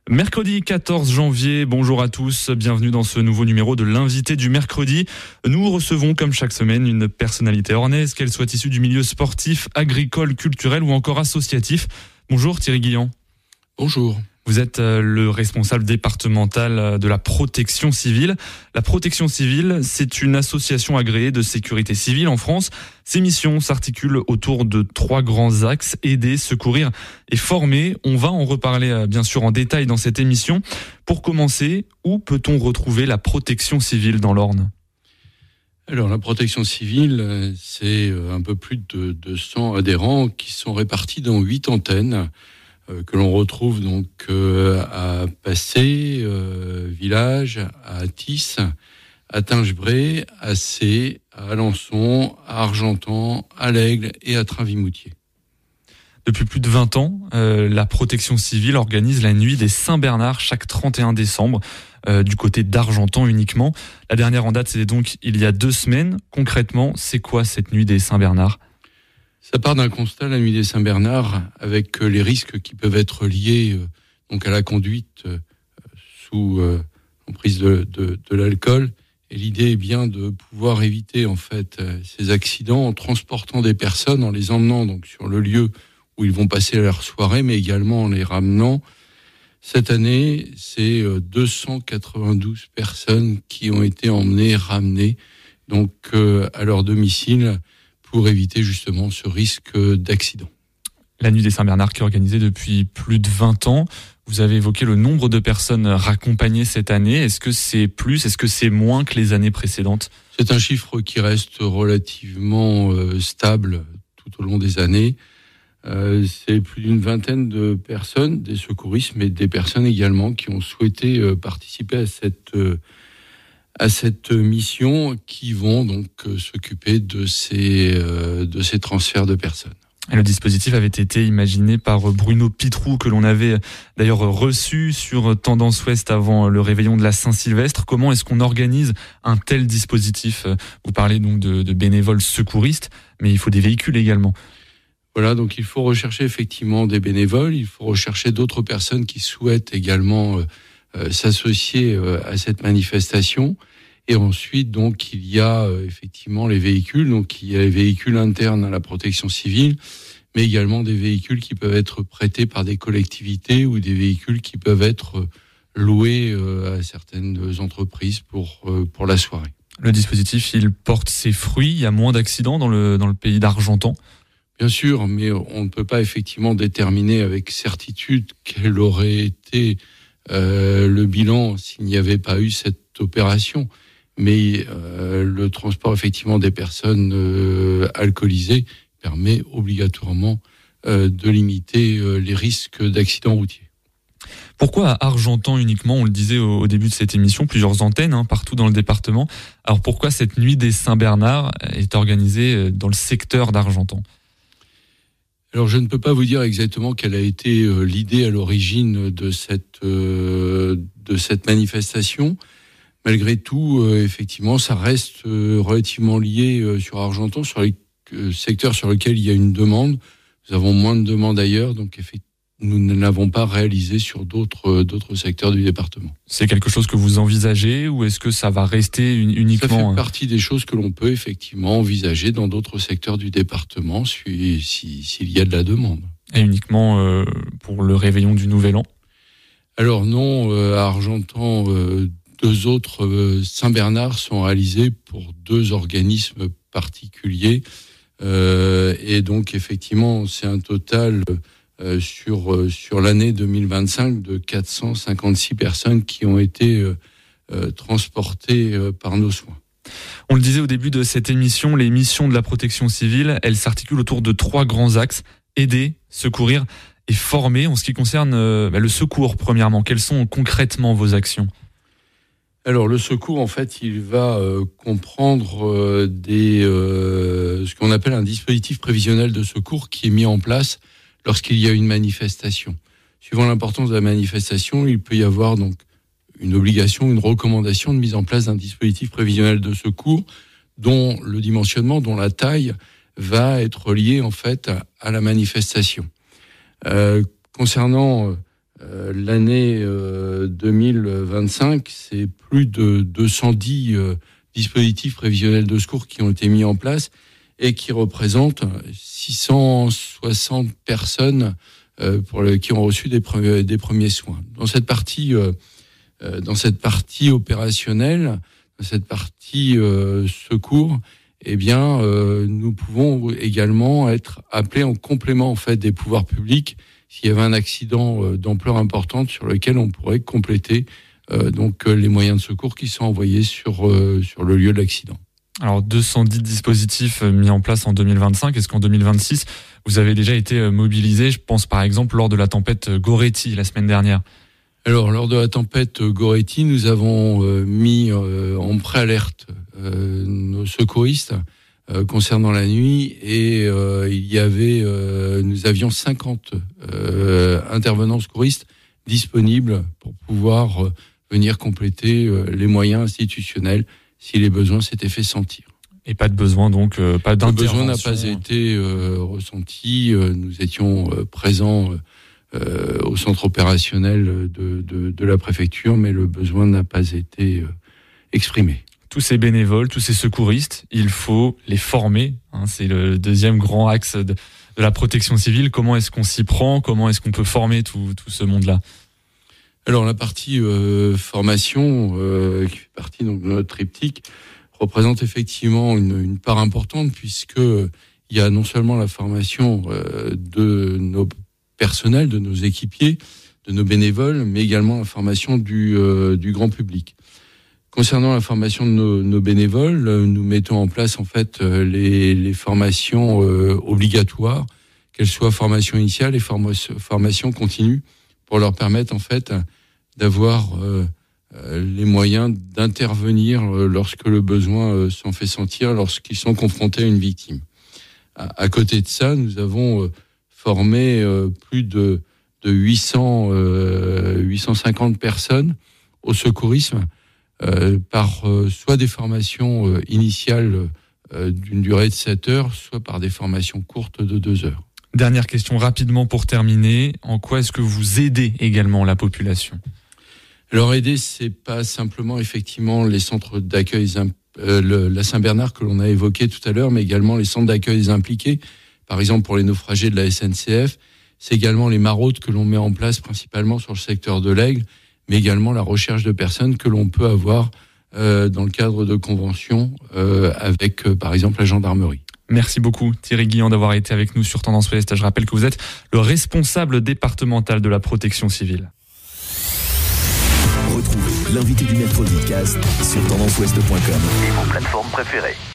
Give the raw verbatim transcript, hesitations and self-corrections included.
Mercredi quatorze janvier, bonjour à tous, bienvenue dans ce nouveau numéro de l'invité du mercredi. Nous recevons comme chaque semaine une personnalité ornaise, qu'elle soit issue du milieu sportif, agricole, culturel ou encore associatif. Bonjour Thierry Guillan. Bonjour. Vous êtes le responsable départemental de la protection civile. La protection civile, c'est une association agréée de sécurité civile en France. Ses missions s'articulent autour de trois grands axes: aider, secourir et former. On va en reparler bien sûr en détail dans cette émission. Pour commencer, où peut-on retrouver la protection civile dans l'Orne ? Alors la protection civile, c'est un peu plus de deux cents adhérents qui sont répartis dans huit antennes que l'on retrouve donc euh, à Passé, euh, Village, à Athis, à Tingebray, à Sées, à Alençon, à Argentan, à l'Aigle et à Trinvimoutier. Depuis plus de vingt ans, euh, la protection civile organise la nuit des Saint-Bernard chaque trente et un décembre, euh, du côté d'Argentan uniquement. La dernière en date, c'était donc il y a deux semaines. Concrètement, c'est quoi cette nuit des Saint-Bernard ? Ça part d'un constat, la nuit des Saint-Bernard, avec les risques qui peuvent être liés euh, donc à la conduite euh, sous euh, emprise de, de, de l'alcool. Et l'idée est bien de pouvoir éviter en fait euh, ces accidents en transportant des personnes, en les emmenant donc sur le lieu où ils vont passer leur soirée, mais également en les ramenant. Cette année, c'est euh, deux cent quatre-vingt-douze personnes qui ont été emmenées, ramenées donc euh, à leur domicile, pour éviter justement ce risque d'accident. La nuit des Saint-Bernard qui est organisée depuis plus de vingt ans. Vous avez évoqué le nombre de personnes raccompagnées cette année. Est-ce que c'est plus, est-ce que c'est moins que les années précédentes ? C'est un chiffre qui reste relativement euh, stable tout au long des années. Euh, c'est plus d'une vingtaine de personnes, des secouristes, mais des personnes également qui ont souhaité euh, participer à cette euh, à cette mission, qui vont donc euh, s'occuper de ces, euh, de ces transferts de personnes. Le dispositif avait été imaginé par Bruno Pitrou, que l'on avait d'ailleurs reçu sur Tendance Ouest avant le réveillon de la Saint-Sylvestre. Comment est-ce qu'on organise un tel dispositif ? Vous parlez donc de, de bénévoles secouristes, mais il faut des véhicules également. Voilà, donc il faut rechercher effectivement des bénévoles, il faut rechercher d'autres personnes qui souhaitent également euh, Euh, s'associer euh, à cette manifestation. Et ensuite, donc, il y a euh, effectivement les véhicules. Donc, il y a les véhicules internes à la protection civile, mais également des véhicules qui peuvent être prêtés par des collectivités ou des véhicules qui peuvent être euh, loués euh, à certaines entreprises pour, euh, pour la soirée. Le dispositif, il porte ses fruits. Il y a moins d'accidents dans le, dans le pays d'Argentan. Bien sûr, mais on ne peut pas effectivement déterminer avec certitude quel aurait été Euh, le bilan s'il n'y avait pas eu cette opération. Mais euh, le transport effectivement des personnes euh, alcoolisées permet obligatoirement euh, de limiter euh, les risques d'accidents routiers. Pourquoi à Argentan uniquement ? On le disait au, au début de cette émission, plusieurs antennes hein, partout dans le département. Alors pourquoi cette nuit des Saint-Bernard est organisée dans le secteur d'Argentan ? Alors je ne peux pas vous dire exactement quelle a été euh, l'idée à l'origine de cette euh, de cette manifestation. Malgré tout, euh, effectivement, ça reste euh, relativement lié euh, sur Argentan, sur les euh, secteurs sur lesquels il y a une demande. Nous avons moins de demandes ailleurs, donc effectivement, nous ne l'avons pas réalisé sur d'autres euh, d'autres secteurs du département. C'est quelque chose que vous envisagez ou est-ce que ça va rester uniquement... Ça fait partie des choses que l'on peut effectivement envisager dans d'autres secteurs du département si, si, s'il y a de la demande. Et uniquement euh, pour le réveillon du Nouvel An ? Alors non, euh, à Argentan, euh, deux autres euh, Saint-Bernard sont réalisés pour deux organismes particuliers. Euh, et donc effectivement, c'est un total... Euh, sur euh, sur l'année deux mille vingt-cinq de quatre cent cinquante-six personnes qui ont été euh, euh, transportées euh, par nos soins. On le disait au début de cette émission, les missions de la protection civile, elles s'articulent autour de trois grands axes: aider, secourir et former. En ce qui concerne euh, bah, le secours, premièrement, quelles sont concrètement vos actions ? Alors le secours, en fait, il va euh, comprendre euh, des euh, ce qu'on appelle un dispositif prévisionnel de secours qui est mis en place lorsqu'il y a une manifestation. Suivant l'importance de la manifestation, il peut y avoir donc une obligation, une recommandation de mise en place d'un dispositif prévisionnel de secours dont le dimensionnement, dont la taille va être lié en fait à, à la manifestation. Euh, concernant euh, l'année euh, deux mille vingt-cinq, c'est plus de deux cent dix euh, dispositifs prévisionnels de secours qui ont été mis en place et qui représentent six cent soixante personnes euh, pour le, qui ont reçu des, pre- des premiers soins. Dans cette partie, euh, euh, dans cette partie opérationnelle, dans cette partie euh, secours, eh bien, euh, nous pouvons également être appelés en complément en fait des pouvoirs publics s'il y avait un accident euh, d'ampleur importante sur lequel on pourrait compléter euh, donc euh, les moyens de secours qui sont envoyés sur euh, sur le lieu de l'accident. Alors deux cent dix dispositifs mis en place en deux mille vingt-cinq. Est-ce qu'en deux mille vingt-six, vous avez déjà été mobilisé? Je pense par exemple lors de la tempête Goretti la semaine dernière. Alors lors de la tempête Goretti, nous avons euh, mis euh, en préalerte euh, nos secouristes euh, concernant la nuit et euh, il y avait, euh, nous avions cinquante euh, intervenants secouristes disponibles pour pouvoir euh, venir compléter euh, les moyens institutionnels si les besoins s'étaient fait sentir. Et pas de besoin donc, euh, pas d'intervention. Le besoin n'a pas été euh, ressenti. Euh, nous étions euh, présents euh, au centre opérationnel de, de, de la préfecture, mais le besoin n'a pas été euh, exprimé. Tous ces bénévoles, tous ces secouristes, il faut les former. Hein, c'est le deuxième grand axe de, de la protection civile. Comment est-ce qu'on s'y prend? Comment est-ce qu'on peut former tout, tout ce monde-là? Alors la partie euh, formation, euh, qui fait partie donc, de notre triptyque, représente effectivement une, une part importante puisque il y a non seulement la formation euh, de nos personnels, de nos équipiers, de nos bénévoles, mais également la formation du, euh, du grand public. Concernant la formation de nos, nos bénévoles, nous mettons en place en fait les, les formations euh, obligatoires, qu'elles soient formation initiale et form- formation continue, pour leur permettre en fait d'avoir euh, les moyens d'intervenir lorsque le besoin s'en fait sentir, lorsqu'ils sont confrontés à une victime. À, à côté de ça, nous avons formé euh, plus de, de huit cents, euh, huit cent cinquante personnes au secourisme euh, par euh, soit des formations euh, initiales euh, d'une durée de sept heures, soit par des formations courtes de deux heures. Dernière question rapidement pour terminer. En quoi est-ce que vous aidez également la population? Alors aider, c'est pas simplement effectivement les centres d'accueil, euh, le, la Saint-Bernard que l'on a évoqué tout à l'heure, mais également les centres d'accueil impliqués. Par exemple pour les naufragés de la S N C F, c'est également les maraudes que l'on met en place principalement sur le secteur de l'Aigle, mais également la recherche de personnes que l'on peut avoir euh, dans le cadre de conventions euh, avec euh, par exemple la gendarmerie. Merci beaucoup Thierry Guillan d'avoir été avec nous sur Tendance Ouest. Je rappelle que vous êtes le responsable départemental de la protection civile. Retrouvez l'invité du mercredi cast sur tendance ouest point com et vos plateformes préférées.